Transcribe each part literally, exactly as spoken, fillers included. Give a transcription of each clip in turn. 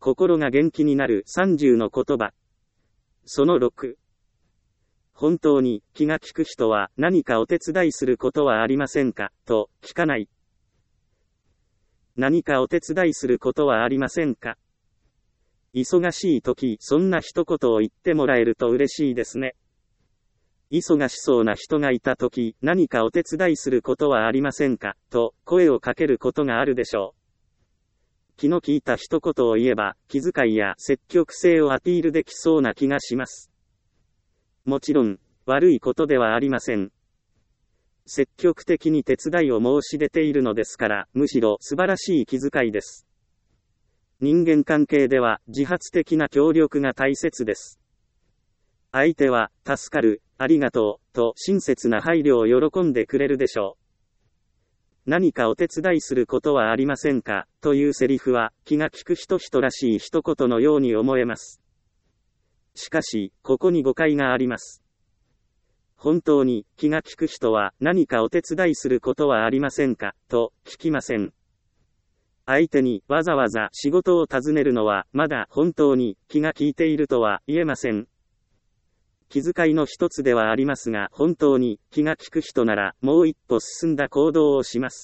心が元気になるさんじゅうの言葉。そのろく。本当に気が利く人は何かお手伝いすることはありませんかと聞かない。何かお手伝いすることはありませんか。忙しい時、そんな一言を言ってもらえると嬉しいですね。忙しそうな人がいた時、何かお手伝いすることはありませんかと声をかけることがあるでしょう。気の利いた一言を言えば、気遣いや積極性をアピールできそうな気がします。もちろん、悪いことではありません。積極的に手伝いを申し出ているのですから、むしろ素晴らしい気遣いです。人間関係では自発的な協力が大切です。相手は、助かる、ありがとう、と親切な配慮を喜んでくれるでしょう。何かお手伝いすることはありませんか、というセリフは、気が利く人人らしい一言のように思えます。しかし、ここに誤解があります。本当に、気が利く人は、何かお手伝いすることはありませんか、と聞きません。相手にわざわざ仕事を尋ねるのは、まだ本当に気が利いているとは言えません。気遣いの一つではありますが、本当に気が利く人なら、もう一歩進んだ行動をします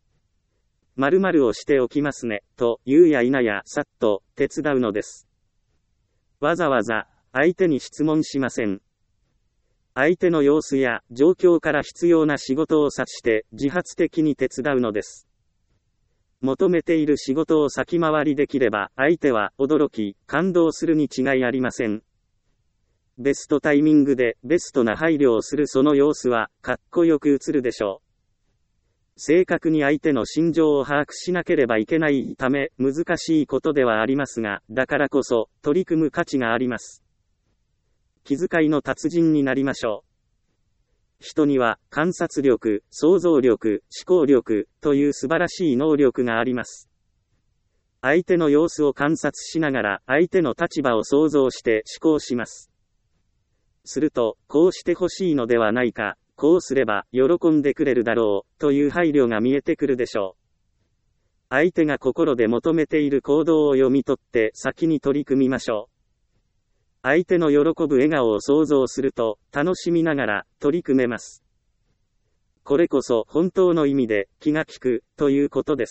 。〇〇をしておきますね、と言うや否や、さっと手伝うのです。わざわざ相手に質問しません。相手の様子や状況から必要な仕事を察して自発的に手伝うのです。求めている仕事を先回りできれば、相手は驚き、感動するに違いありません。ベストタイミングでベストな配慮をするその様子は、かっこよく映るでしょう。正確に相手の心情を把握しなければいけないため、難しいことではありますが、だからこそ、取り組む価値があります。気遣いの達人になりましょう。人には、観察力、想像力、思考力、という素晴らしい能力があります。相手の様子を観察しながら、相手の立場を想像して思考します。すると、こうしてほしいのではないか、こうすれば、喜んでくれるだろう、という配慮が見えてくるでしょう。相手が心で求めている行動を読み取って、先に取り組みましょう。相手の喜ぶ笑顔を想像すると、楽しみながら取り組めます。これこそ本当の意味で気が利くということです。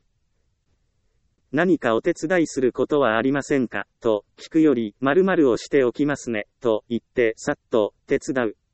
何かお手伝いすることはありませんかと聞くより、〇〇をしておきますねと言ってさっと手伝う。